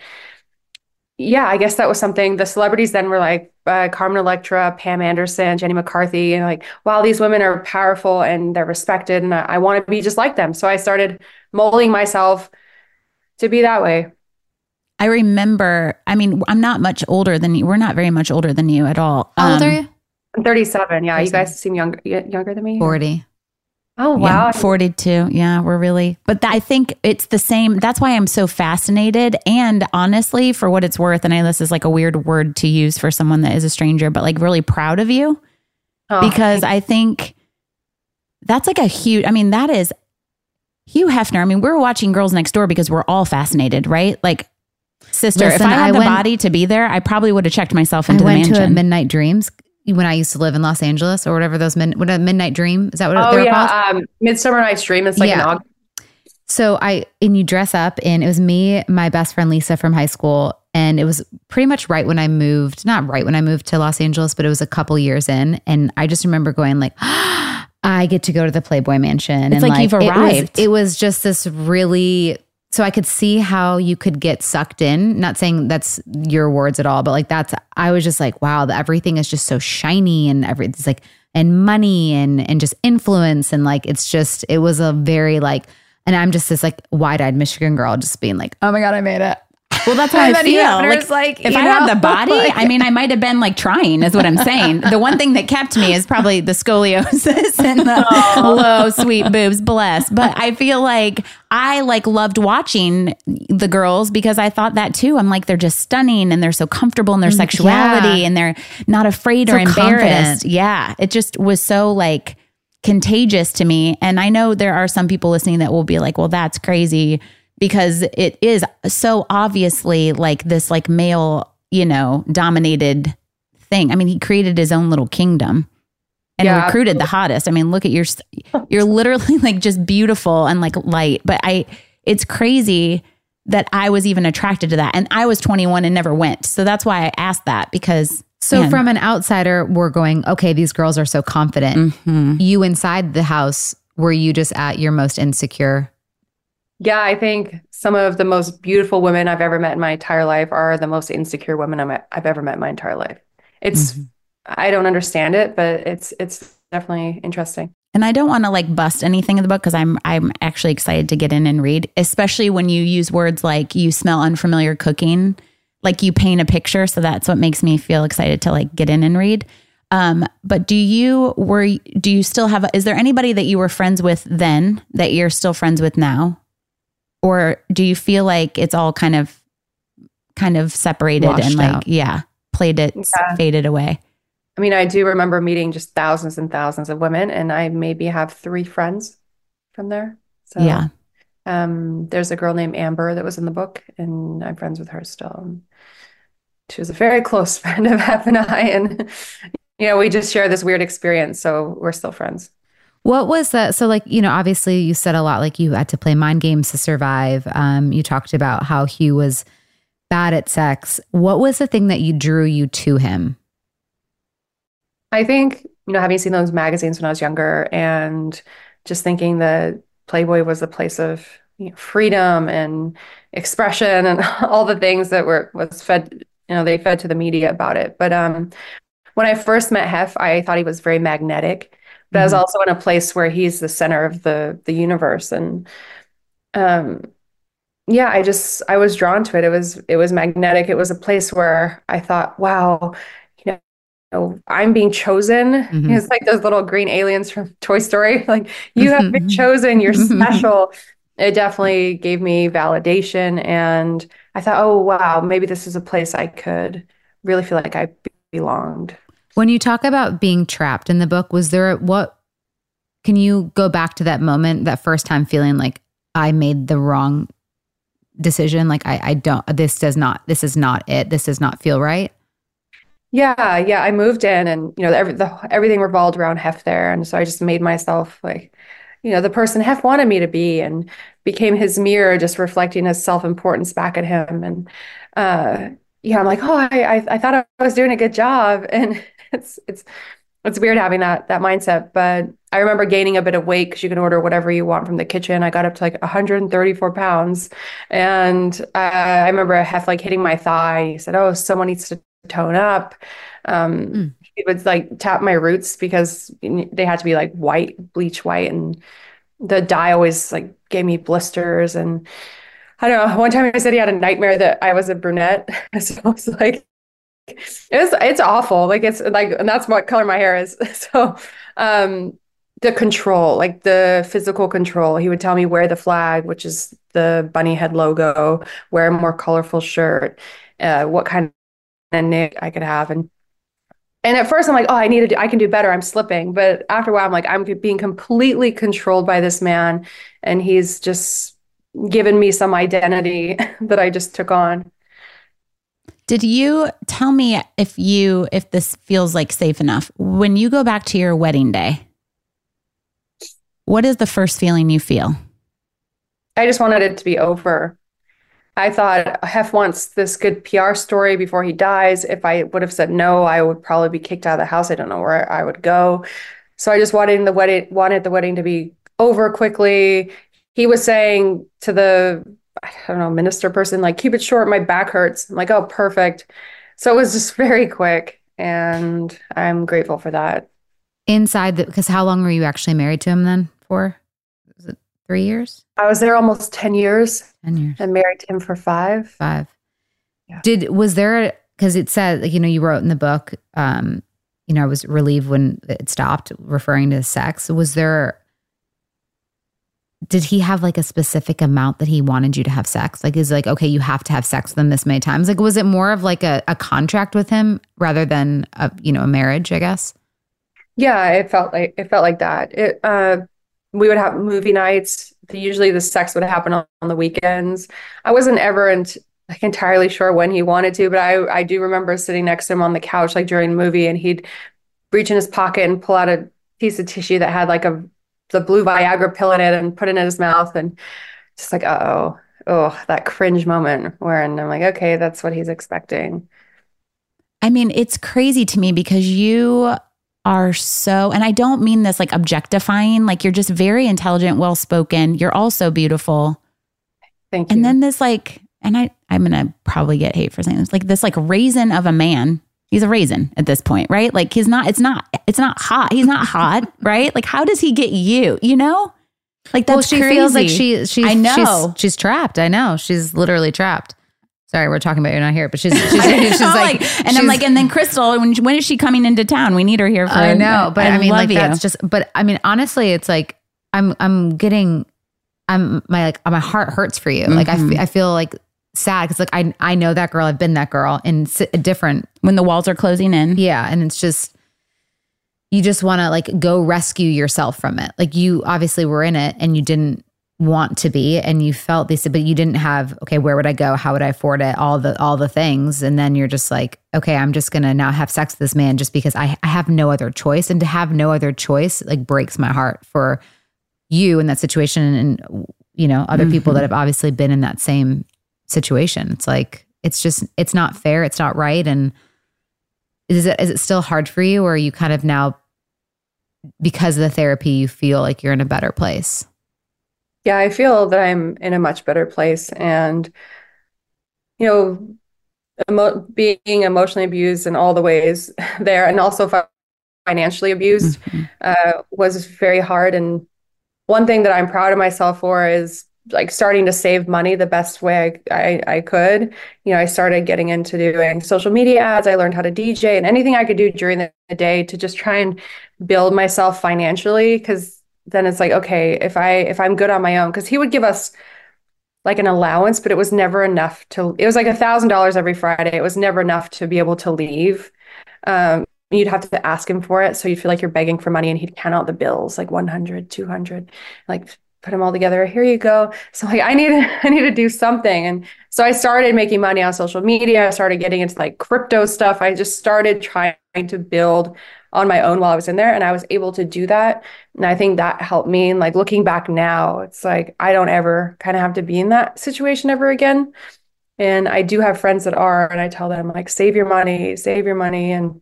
yeah, I guess that was something. The celebrities then were like uh, Carmen Electra, Pam Anderson, Jenny McCarthy, and like, wow, these women are powerful and they're respected, and I, I want to be just like them. So I started molding myself to be that way. I remember, I mean, I'm not much older than you. We're not very much older than you at all. How old um, are you? I'm thirty-seven. Yeah, thirty-seven. You guys seem younger younger than me. forty. Oh, wow. Yeah, forty-two. Yeah, we're really, but th- I think it's the same. That's why I'm so fascinated. And honestly, for what it's worth, and I know this is like a weird word to use for someone that is a stranger, but like really proud of you, Oh, because I think that's like a huge, I mean, that is Hugh Hefner. I mean, we're watching Girls Next Door because we're all fascinated, right? Like, sister, Listen, if I had I the went- body to be there, I probably would have checked myself I into the went to a mansion. Midnight Dreams when I used to live in Los Angeles, or whatever those min, what a Midnight Dream, is that what Oh, they were yeah. called? Um, Midsummer Night's Dream. It's like Yeah. an August. So I, and you dress up, and it was me, my best friend Lisa from high school. And it was pretty much right when I moved, not right when I moved to Los Angeles, but it was a couple years in. And I just remember going like, I get to go to the Playboy Mansion. It's and like you've it was- arrived. It was, just this really, so I could see how you could get sucked in. Not saying that's your words at all, but like that's, I was just like, wow, the, everything is just so shiny, and everything's like, and money and, and just influence. And like, it's just, it was a very like, and I'm just this like wide-eyed Michigan girl just being like, oh my God, I made it. Well, that's how And I then feel. Hefner's Like, like, if you I know, had the body, like- I mean, I might have been like trying, is what I'm saying. The one thing that kept me is probably the scoliosis and the low, sweet boobs, bless. But I feel like I like loved watching the girls because I thought that too. I'm like, they're just stunning, and they're so comfortable in their sexuality, Yeah. and they're not afraid So or embarrassed. confident. Yeah. It just was so like contagious to me. And I know there are some people listening that will be like, well, that's crazy, because it is so obviously like this like male, you know, dominated thing. I mean, he created his own little kingdom and Yeah. recruited the hottest. I mean, look at your, you're literally like just beautiful and like light, but I, it's crazy that I was even attracted to that. And I was twenty-one and never went. So that's why I asked that, because So man, from an outsider, we're going, okay, these girls are so confident. mhm. You inside the house, were you just at your most insecure? Yeah, I think some of the most beautiful women I've ever met in my entire life are the most insecure women I'm, I've ever met in my entire life. It's, Mm-hmm. I don't understand it, but it's, it's definitely interesting. And I don't want to like bust anything in the book, because I'm I'm actually excited to get in and read, especially when you use words like you smell unfamiliar cooking. like you paint a picture. So that's what makes me feel excited to like get in and read. Um, but do you, were, do you still have, is there anybody that you were friends with then that you're still friends with now? Or do you feel like it's all kind of, kind of separated Washed and like, out. yeah, played it, Yeah. faded away? I mean, I do remember meeting just thousands and thousands of women, and I maybe have three friends from there. So Yeah. um, there's a girl named Amber that was in the book, and I'm friends with her still. She was a very close friend of Hef and I, and you know, we just share this weird experience, so we're still friends. What was that? So like, you know, obviously you said a lot, like you had to play mind games to survive. Um, you talked about how Hugh was bad at sex. What was the thing that you drew you to him? I think, you know, having seen those magazines when I was younger and just thinking that Playboy was a place of, you know, freedom and expression and all the things that were was fed, you know, they fed to the media about it. But um, when I first met Hef, I thought he was very magnetic, but I was Mhm. also in a place where he's the center of the the universe. And um, yeah, I just I was drawn to it. It was it was magnetic. It was a place where I thought, wow, you know. know, I'm being chosen. Mhm. It's like those little green aliens from Toy Story. Like, you have been chosen, you're special. It definitely gave me validation. And I thought, oh, wow, maybe this is a place I could really feel like I belonged. When you talk about being trapped in the book, was there what, can you go back to that moment, that first time feeling like I made the wrong decision? Like, I, I don't, this does not, this is not it. This does not feel right. Yeah, yeah. I moved in, and you know, every, the, everything revolved around Hef there, and so I just made myself like, you know, the person Hef wanted me to be, and became his mirror, just reflecting his self-importance back at him. And uh, yeah, I'm like, oh, I, I, I thought I was doing a good job, and it's it's it's weird having that that mindset. But I remember gaining a bit of weight because you can order whatever you want from the kitchen. I got up to like one hundred thirty-four pounds, and uh, I remember Hef like hitting my thigh. He said, "Oh, someone needs to tone up." Um, Mm. He would like tap my roots because they had to be like white, bleach white, and the dye always like gave me blisters. And I don't know. One time he said he had a nightmare that I was a brunette, so I was like, it's it's awful. Like it's like, and that's what color my hair is. So, um, the control, like the physical control. He would tell me wear the flag, which is the bunny head logo, wear a more colorful shirt, uh, what kind of knit I could have. And and at first I'm like, oh, I need to do, I can do better. I'm slipping. But after a while, I'm like, I'm being completely controlled by this man. And he's just given me some identity that I just took on. Did you tell me if you, if this feels like safe enough, when you go back to your wedding day, what is the first feeling you feel? I just wanted it to be over. I thought Hef wants this good P R story before he dies. If I would have said no, I would probably be kicked out of the house. I don't know where I would go. So I just wanted the wedding, wanted the wedding to be over quickly. He was saying to the, I don't know, minister person, like, keep it short, my back hurts. I'm like, oh, perfect. So it was just very quick, and I'm grateful for that. Inside the, because how long were you actually married to him then for? Was it three years? I was there almost ten years ten years. and married to him for five. Five. Yeah. Did, was there, because it said, like, you know, you wrote in the book, um, you know, I was relieved when it stopped referring to sex. Was there, did he have like a specific amount that he wanted you to have sex? Like, is like, okay, you have to have sex with him this many times? Like, was it more of like a, a contract with him rather than a, you know, a marriage, I guess? Yeah, it felt like it felt like that. It uh we would have movie nights. Usually the sex would happen on, on the weekends. I wasn't ever ent- like entirely sure when he wanted to, but I I do remember sitting next to him on the couch like during the movie, and he'd reach in his pocket and pull out a piece of tissue that had like a the blue Viagra pill in it and put it in his mouth, and just like, uh-oh, oh, that cringe moment wherein I'm like, okay, that's what he's expecting. I mean, it's crazy to me because you are so, and I don't mean this like objectifying, like you're just very intelligent, well-spoken. You're also beautiful. Thank you. And then this like, and I, I'm going to probably get hate for saying this, like this like raisin of a man. He's a raisin at this point, right? Like he's not, it's not, it's not hot. He's not hot, right? Like how does he get you, you know? Like that's well, she crazy. feels like she, she's, I know. She's, she's trapped. I know. She's literally trapped. Sorry, we're talking about you're not here, but she's she's, she's like, like, and I'm like, and then Crystal, when when is she coming into town? We need her here for. I know, but I, I mean, like you. that's just. But I mean, honestly, it's like I'm I'm getting, I'm my like my heart hurts for you. Mm-hmm. Like I, f- I feel like sad because like I I know that girl. I've been that girl in a different when the walls are closing in. Yeah, and it's just you just want to like go rescue yourself from it. Like you obviously were in it and you didn't want to be, and you felt this, but you didn't have, okay, where would I go? How would I afford it? All the, all the things. And then you're just like, okay, I'm just going to now have sex with this man just because I, I have no other choice. And to have no other choice, like breaks my heart for you in that situation. And, you know, other mm-hmm. people that have obviously been in that same situation. It's like, it's just, it's not fair. It's not right. And is it, is it still hard for you, or are you kind of now, because of the therapy, you feel like you're in a better place? Yeah, I feel that I'm in a much better place. And, you know, emo- being emotionally abused in all the ways there, and also financially abused, mm-hmm. uh, was very hard. And one thing that I'm proud of myself for is like starting to save money the best way I, I, I could. You know, I started getting into doing social media ads. I learned how to D J and anything I could do during the day to just try and build myself financially. Because then it's like, okay, if I, if I'm good on my own, because he would give us like an allowance, but it was never enough to, it was like a thousand dollars every Friday. It was never enough to be able to leave. Um, you'd have to ask him for it. So you feel like you're begging for money, and he'd count out the bills, like one hundred, two hundred, like put them all together. Here you go. So like, I need, I need to do something. And so I started making money on social media. I started getting into like crypto stuff. I just started trying to build on my own while I was in there, and I was able to do that. And I think that helped me. And like looking back now, it's like, I don't ever kind of have to be in that situation ever again. And I do have friends that are, and I tell them like, save your money, save your money. And,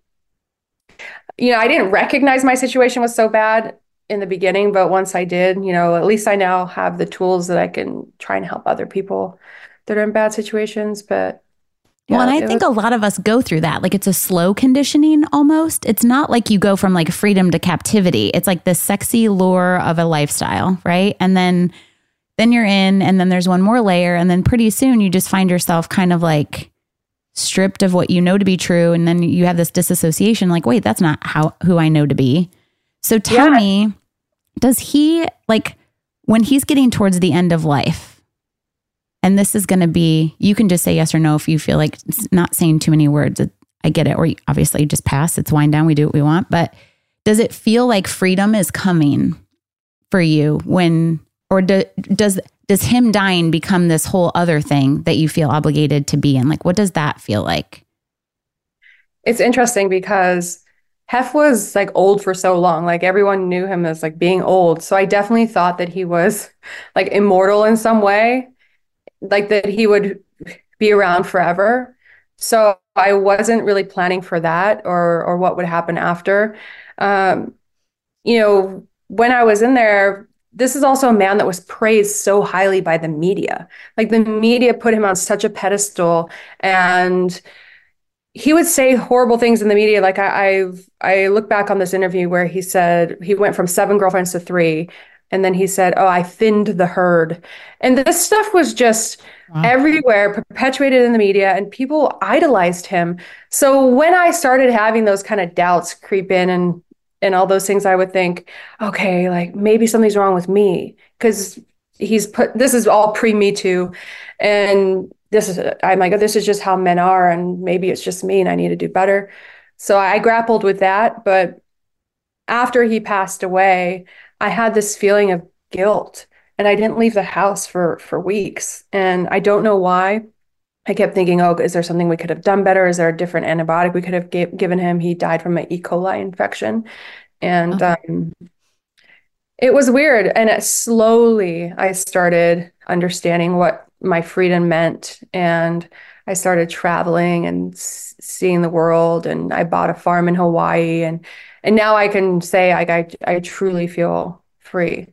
you know, I didn't recognize my situation was so bad in the beginning, but once I did, you know, at least I now have the tools that I can try and help other people that are in bad situations. But yeah, well, and I think was- a lot of us go through that. Like it's a slow conditioning almost. It's not like you go from like freedom to captivity. It's like the sexy lure of a lifestyle, right? And then then you're in, and then there's one more layer, and then pretty soon you just find yourself kind of like stripped of what you know to be true, and then you have this disassociation like, wait, that's not how who I know to be. So tell yeah. me, does he, like, when he's getting towards the end of life, and this is going to be, you can just say yes or no if you feel like it's not saying too many words. I get it. Or obviously just pass. It's wind down. We do what we want. But does it feel like freedom is coming for you when, or do, does, does him dying become this whole other thing that you feel obligated to be in? Like, what does that feel like? It's interesting because Hef was like old for so long. Like everyone knew him as like being old. So I definitely thought that he was like immortal in some way, like that he would be around forever. So I wasn't really planning for that or or what would happen after. Um, you know, when I was in there, this is also a man that was praised so highly by the media. Like the media put him on such a pedestal, and he would say horrible things in the media. Like I, I've, I look back on this interview where he said he went from seven girlfriends to three. And then he said, oh, I thinned the herd. And this stuff was just wow. everywhere, perpetuated in the media, and people idolized him. So when I started having those kind of doubts creep in and, and all those things, I would think, okay, like maybe something's wrong with me. Because he's put, this is all pre-Me Too. And this is, I'm like, this is just how men are, and maybe it's just me and I need to do better. So I grappled with that. But after he passed away, I had this feeling of guilt, and I didn't leave the house for, for weeks. And I don't know why. I kept thinking, oh, is there something we could have done better? Is there a different antibiotic we could have g- given him? He died from an E. coli infection. And okay. um, it was weird. And it slowly, I started understanding what my freedom meant. And I started traveling and s- seeing the world. And I bought a farm in Hawaii. And and now I can say I, I, I truly feel free.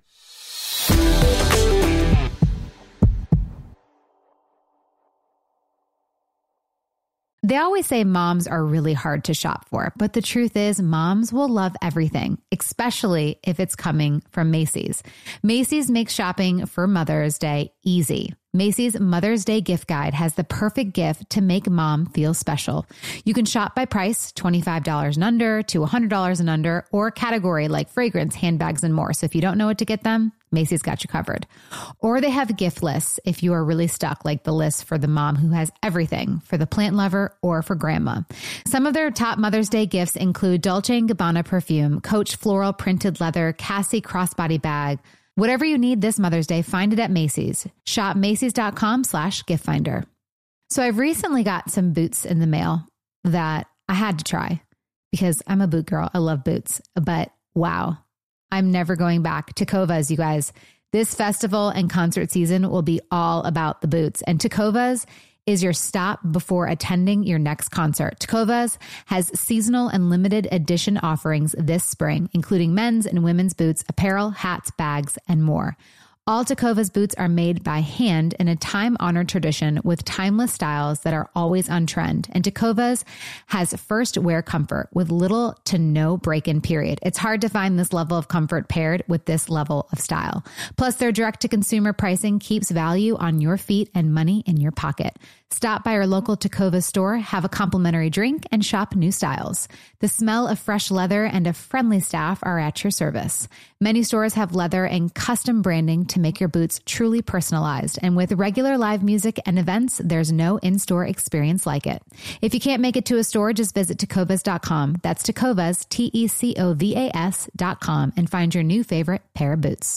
They always say moms are really hard to shop for, but the truth is moms will love everything, especially if it's coming from Macy's. Macy's makes shopping for Mother's Day easy. Macy's Mother's Day gift guide has the perfect gift to make mom feel special. You can shop by price, twenty-five dollars and under to one hundred dollars and under, or category like fragrance, handbags, and more. So if you don't know what to get them, Macy's got you covered. Or they have gift lists if you are really stuck, like the list for the mom who has everything, for the plant lover or for grandma. Some of their top Mother's Day gifts include Dolce and Gabbana perfume, Coach floral printed leather, Cassie crossbody bag. Whatever you need this Mother's Day, find it at Macy's. Shop Macy's.com slash gift finder. So I've recently got some boots in the mail that I had to try because I'm a boot girl. I love boots, but wow, I'm never going back. Tecovas, you guys. This festival and concert season will be all about the boots. And Tecovas is your stop before attending your next concert. Tecovas has seasonal and limited edition offerings this spring, including men's and women's boots, apparel, hats, bags, and more. All Tecovas boots are made by hand in a time-honored tradition with timeless styles that are always on trend. And Tecovas has first wear comfort with little to no break-in period. It's hard to find this level of comfort paired with this level of style. Plus, their direct-to-consumer pricing keeps value on your feet and money in your pocket. Stop by your local Tecovas store, have a complimentary drink, and shop new styles. The smell of fresh leather and a friendly staff are at your service. Many stores have leather and custom branding to make your boots truly personalized. And with regular live music and events, there's no in-store experience like it. If you can't make it to a store, just visit tecovas dot com. That's Tecovas, T E C O V A S dot com, and find your new favorite pair of boots.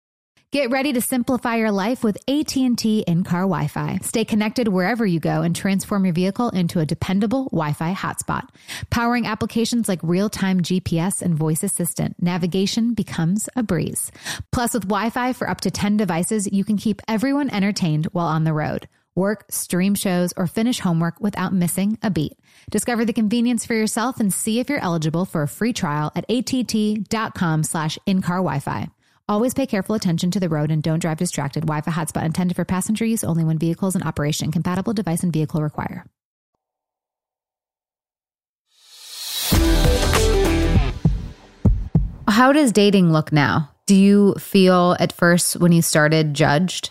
Get ready to simplify your life with A T and T in-car Wi-Fi. Stay connected wherever you go and transform your vehicle into a dependable Wi-Fi hotspot. Powering applications like real-time G P S and voice assistant, navigation becomes a breeze. Plus, with Wi-Fi for up to ten devices, you can keep everyone entertained while on the road. Work, stream shows, or finish homework without missing a beat. Discover the convenience for yourself and see if you're eligible for a free trial at att.com slash in-car Wi-Fi. Always pay careful attention to the road and don't drive distracted. Wi-Fi hotspot intended for passenger use only when vehicles in operation. Compatible device and vehicle require. How does dating look now? Do you feel at first when you started judged?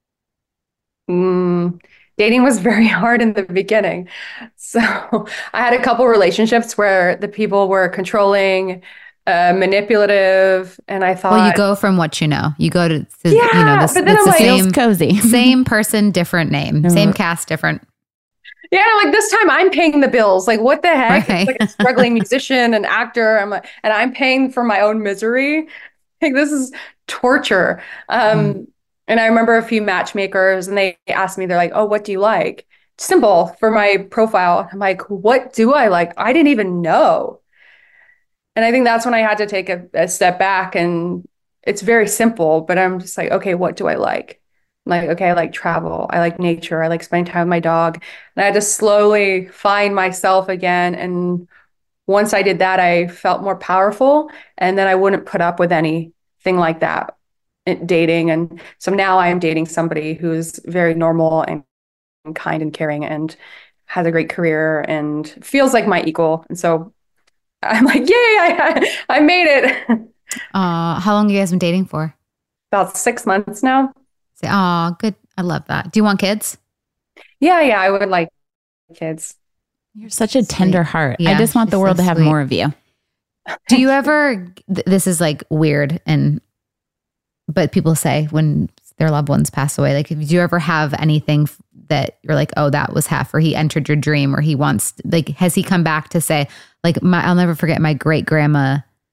Mm, dating was very hard in the beginning. So I had a couple relationships where the people were controlling, Uh, manipulative, and I thought, well, you go from what you know. You go to, to yeah, you know, this, but then it's I'm the like, same feels cozy. same person, different name, same cast, different. Yeah, I'm like, this time I'm paying the bills. Like, what the heck? Right. It's like a struggling musician and actor. I'm like, and I'm paying for my own misery. Like, this is torture. Um, mm. And I remember a few matchmakers, and they asked me, they're like, "Oh, what do you like?" Simple for my profile. I'm like, what do I like? I didn't even know. And I think that's when I had to take a, a step back, and it's very simple, but I'm just like, okay, what do I like? I'm like, okay, I like travel. I like nature. I like spending time with my dog. And I had to slowly find myself again. And once I did that, I felt more powerful, and then I wouldn't put up with anything like that in dating. And so now I am dating somebody who's very normal and, and kind and caring and has a great career and feels like my equal. And so I'm like, yay, I, I made it. Uh, how long have you guys been dating for? About six months now. Oh, good. I love that. Do you want kids? Yeah, yeah, I would like kids. You're such a tender heart. Yeah, I just want the she's world so to have sweet. more of you. Do you ever, th- this is like weird, and, but people say when their loved ones pass away, like, do you ever have anything f- that you're like, oh, that was half, or he entered your dream, or he wants, like, has he come back to say, like, my, I'll never forget my great grandma,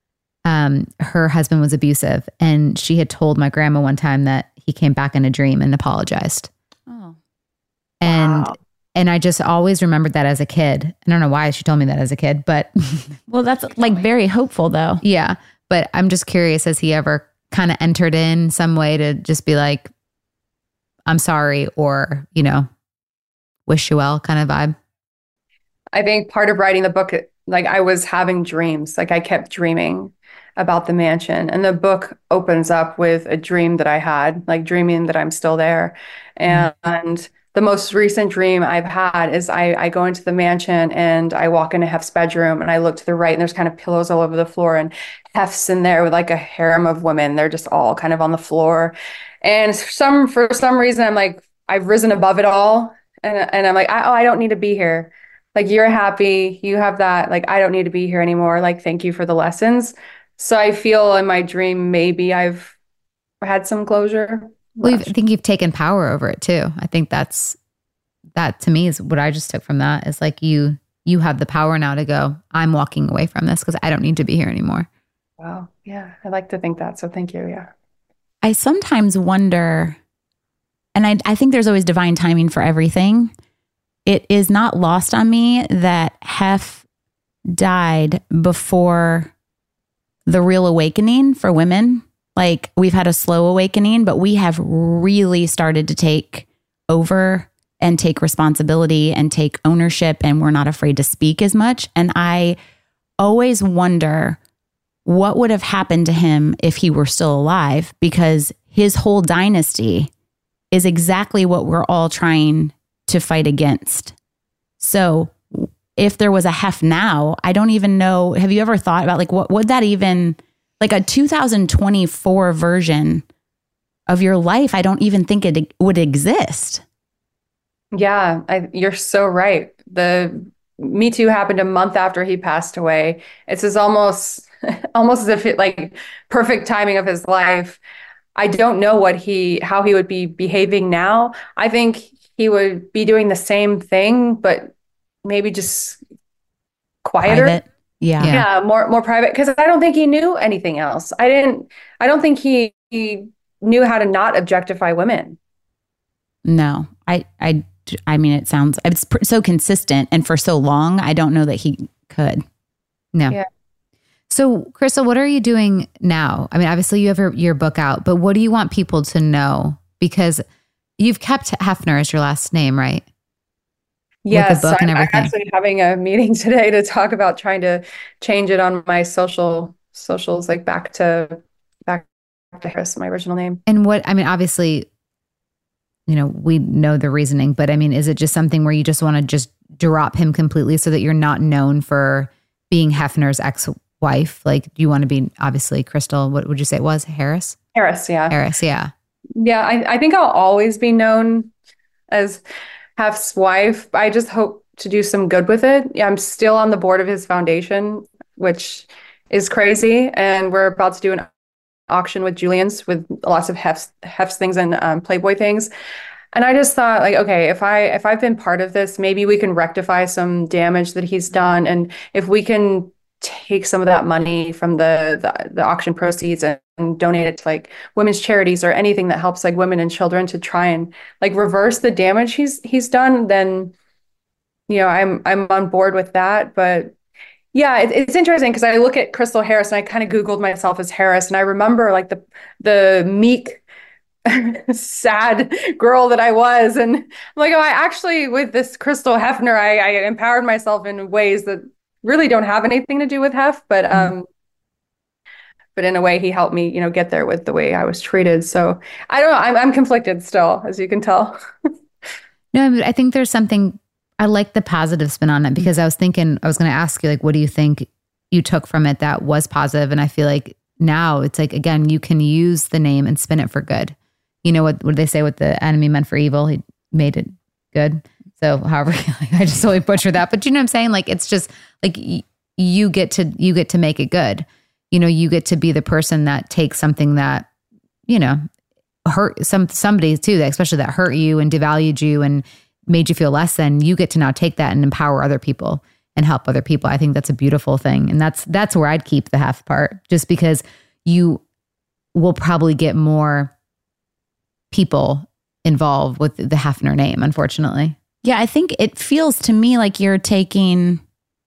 um, her husband was abusive, and she had told my grandma one time that he came back in a dream and apologized. Oh, And, Wow. and I just always remembered that as a kid. I don't know why she told me that as a kid, but well, that's like very hopeful though. yeah, but I'm just curious, has he ever kind of entered in some way to just be like, I'm sorry, or, you know, wish you well kind of vibe? I think part of writing the book, like, I was having dreams. Like, I kept dreaming about the mansion, and the book opens up with a dream that I had, like dreaming that I'm still there. And mm-hmm. the most recent dream I've had is I, I go into the mansion and I walk into Hef's bedroom, and I look to the right, and there's kind of pillows all over the floor, and Hef's in there with like a harem of women. They're just all kind of on the floor. And some, for some reason, I'm like I've risen above it all. And, and I'm like, I, oh, I don't need to be here. Like, you're happy. You have that. Like, I don't need to be here anymore. Like, thank you for the lessons. So I feel in my dream, maybe I've had some closure. Well, I think you've taken power over it too. I think that's, that to me is what I just took from that is like you, you have the power now to go, I'm walking away from this because I don't need to be here anymore. Wow. Yeah. I like to think that. So thank you. Yeah. I sometimes wonder, and I, I think there's always divine timing for everything. It is not lost on me that Hef died before the real awakening for women. Like, we've had a slow awakening, but we have really started to take over and take responsibility and take ownership, and we're not afraid to speak as much. And I always wonder what would have happened to him if he were still alive, because his whole dynasty is exactly what we're all trying to fight against. So if there was a Hef now, I don't even know. Have you ever thought about like, what would that even, like a two thousand twenty-four version of your life? I don't even think it would exist. Yeah, I, you're so right. The Me Too happened a month after he passed away. It's just almost, almost as if it like perfect timing of his life. I don't know what he, how he would be behaving now. I think he would be doing the same thing, but maybe just quieter. Private. Yeah. Yeah, more more private, because I don't think he knew anything else. I didn't I don't think he, he knew how to not objectify women. No. I I I mean, it sounds it's pr- so consistent, and for so long, I don't know that he could. No. Yeah. So, Crystal, what are you doing now? I mean, obviously you have your, your book out, but what do you want people to know? Because you've kept Hefner as your last name, right? Yes, With the book and I'm everything. actually having a meeting today to talk about trying to change it on my social socials, like back to back to Harris, my original name. And what, I mean, obviously, you know, we know the reasoning, but I mean, is it just something where you just want to just drop him completely so that you're not known for being Hefner's ex-wife? Like, do you want to be, obviously, Crystal, what would you say it was? Harris? Harris, yeah. Harris, yeah. Yeah, I, I think I'll always be known as Hef's wife. I just hope to do some good with it. Yeah, I'm still on the board of his foundation, which is crazy. And we're about to do an auction with Julian's with lots of Hef's, Hef's things and um, Playboy things. And I just thought, like, okay, if I if I've been part of this, maybe we can rectify some damage that he's done. And if we can take some of that money from the the, the auction proceeds and, and donate it to like women's charities or anything that helps like women and children to try and like reverse the damage he's he's done, then you know I'm I'm on board with that. But yeah, it, it's interesting because I look at Crystal Harris and I kind of Googled myself as Harris, and I remember like the the meek sad girl that I was, and I'm like, oh, I actually with this Crystal Hefner, I, I empowered myself in ways that really don't have anything to do with Hef, but um, but in a way, he helped me, you know, get there with the way I was treated. So I don't know, I'm I'm conflicted still, as you can tell. No, I think there's something, I like the positive spin on it, because I was thinking, I was going to ask you, like, what do you think you took from it that was positive? And I feel like now it's like, again, you can use the name and spin it for good. You know, what, what do they say? What the enemy meant for evil, he made it good. So however, I just totally butchered that. But you know what I'm saying? Like, it's just like y- you get to, you get to make it good. You know, you get to be the person that takes something that, you know, hurt some somebody too, that especially that hurt you and devalued you and made you feel less than. You get to now take that and empower other people and help other people. I think that's a beautiful thing. And that's, that's where I'd keep the Hef part, just because you will probably get more people involved with the Hefner name, unfortunately. Yeah, I think it feels to me like you're taking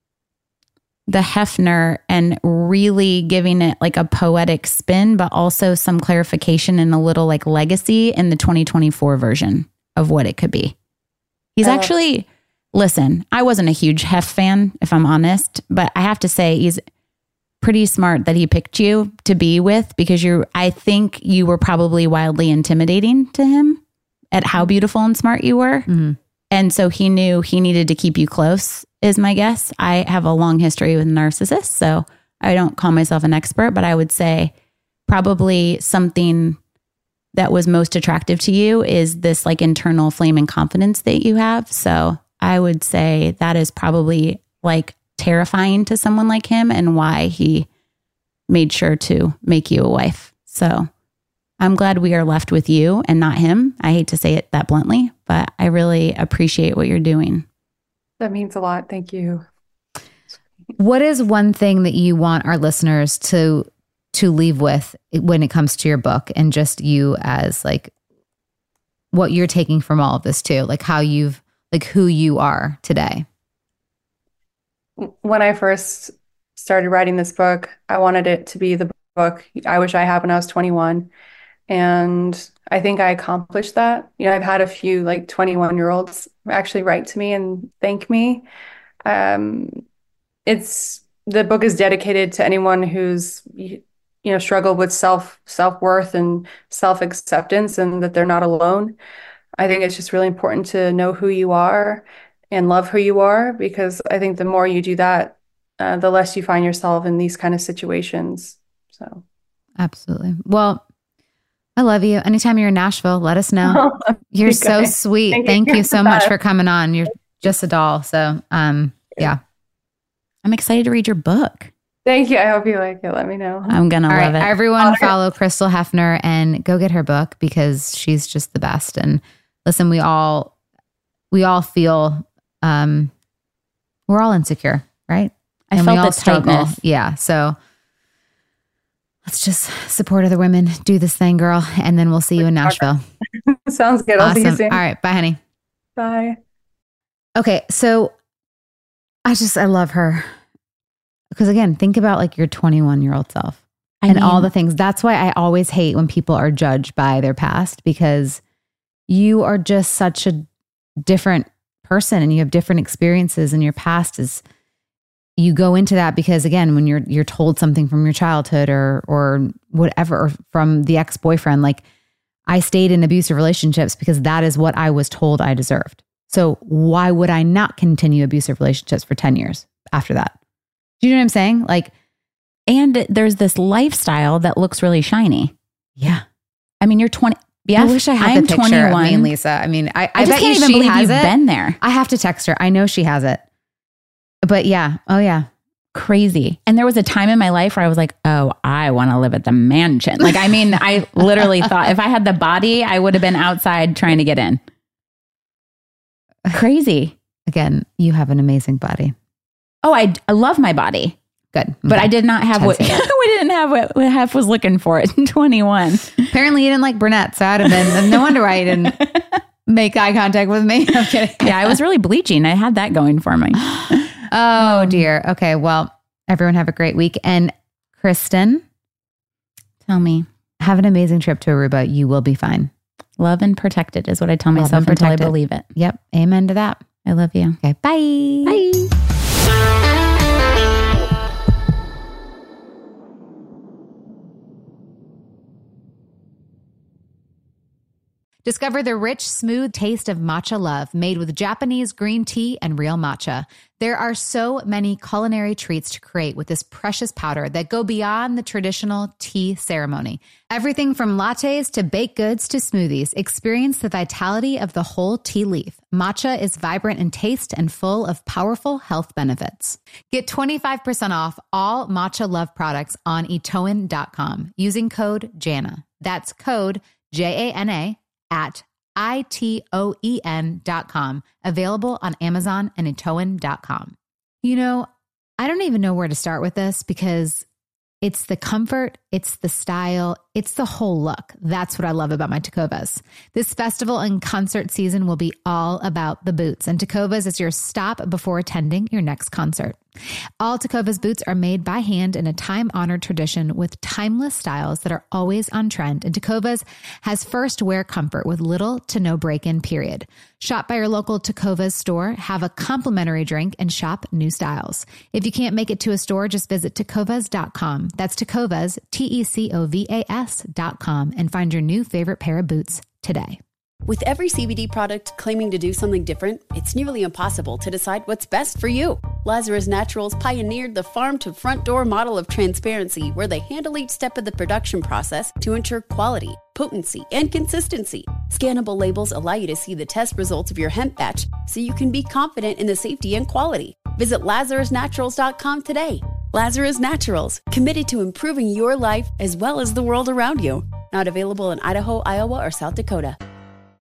the Hefner and really giving it like a poetic spin, but also some clarification and a little like legacy in the twenty twenty-four version of what it could be. He's Oh. actually, listen, I wasn't a huge Hef fan, if I'm honest, but I have to say he's pretty smart that he picked you to be with, because you're, I think you were probably wildly intimidating to him at how beautiful and smart you were. Mm-hmm. And so he knew he needed to keep you close, is my guess. I have a long history with narcissists, so I don't call myself an expert, but I would say probably something that was most attractive to you is this like internal flame and confidence that you have. So I would say that is probably like terrifying to someone like him and why he made sure to make you a wife. So I'm glad we are left with you and not him. I hate to say it that bluntly, but I really appreciate what you're doing. That means a lot. Thank you. What is one thing that you want our listeners to to leave with when it comes to your book and just you as like what you're taking from all of this too, like how you've like who you are today? When I first started writing this book, I wanted it to be the book I wish I had when I was twenty-one. And I think I accomplished that. You know, I've had a few like twenty-one year olds actually write to me and thank me. Um, it's the book is dedicated to anyone who's, you know, struggled with self, self-worth and self-acceptance and that they're not alone. I think it's just really important to know who you are and love who you are, because I think the more you do that, uh, the less you find yourself in these kind of situations. So. Absolutely. Well, I love you. Anytime you're in Nashville, let us know. Oh, you're okay. so sweet. Thank, Thank you. you so much for coming on. You're just a doll. So, um, yeah. I'm excited to read your book. Thank you. I hope you like it. Let me know. I'm going to All love right, it. everyone follow Crystal Hefner and go get her book because she's just the best. And listen, we all, we all feel, um, we're all insecure, right? I and felt we all the struggle. tightness. Yeah. So let's just support other women. Do this thing, girl. And then we'll see you in Nashville. Sounds good. I'll Awesome. see you soon. All right. Bye, honey. Bye. Okay. So I just, I love her. Because again, think about like your twenty-one year old self I and mean, all the things. That's why I always hate when people are judged by their past, because you are just such a different person and you have different experiences, and your past is, you go into that because again, when you're, you're told something from your childhood or, or whatever, or from the ex-boyfriend, like I stayed in abusive relationships because that is what I was told I deserved. So why would I not continue abusive relationships for ten years after that? Do you know what I'm saying? Like, and there's this lifestyle that looks really shiny. yeah. I mean, you're twenty. Yeah, I wish I had I'm the picture twenty-one. of me and Lisa. I mean, I, I, I just bet can't you even she believe has you've it. been there. I have to text her. I know she has it. But yeah. Oh yeah. Crazy. And there was a time in my life where I was like, oh, I want to live at the mansion. Like, I mean, I literally thought if I had the body, I would have been outside trying to get in. Crazy. Again, you have an amazing body. Oh, I, I love my body. Good. But Okay. I did not have what we didn't have what, what Hef was looking for at twenty-one. Apparently you didn't like brunettes. So I'd have been, no wonder why you didn't make eye contact with me. I'm kidding. Yeah, I was really bleaching. I had that going for me. Oh dear. Okay. Well, everyone have a great week. And Kristen, Tell me. have an amazing trip to Aruba. You will be fine. Love and protected is what I tell Love myself and until I protected. believe it. Yep. Amen to that. I love you. Okay. Bye. Bye. Discover the rich, smooth taste of matcha love made with Japanese green tea and real matcha. There are so many culinary treats to create with this precious powder that go beyond the traditional tea ceremony. Everything from lattes to baked goods to smoothies. Experience the vitality of the whole tea leaf. Matcha is vibrant in taste and full of powerful health benefits. Get twenty-five percent off all Matcha Love products on itoen dot com using code JANA. That's code J A N A at I T O E N dot com. Available on Amazon and itoen dot com. You know, I don't even know where to start with this because it's the comfort, it's the style, it's the whole look. That's what I love about my Tecovas. This festival and concert season will be all about the boots, and Tecovas is your stop before attending your next concert. All Tecovas boots are made by hand in a time-honored tradition with timeless styles that are always on trend, and Tecovas has first wear comfort with little to no break-in period. Shop by your local Tecovas store, have a complimentary drink, and shop new styles. If you can't make it to a store, just visit tecovas dot com. That's Tecovas, T E C O V A S dot com, and find your new favorite pair of boots today. With every C B D product claiming to do something different, it's nearly impossible to decide what's best for you. Lazarus Naturals pioneered the farm-to-front door model of transparency, where they handle each step of the production process to ensure quality, potency, and consistency. Scannable labels allow you to see the test results of your hemp batch so you can be confident in the safety and quality. Visit lazarus naturals dot com today. Lazarus Naturals, committed to improving your life as well as the world around you. Not available in Idaho, Iowa, or South Dakota.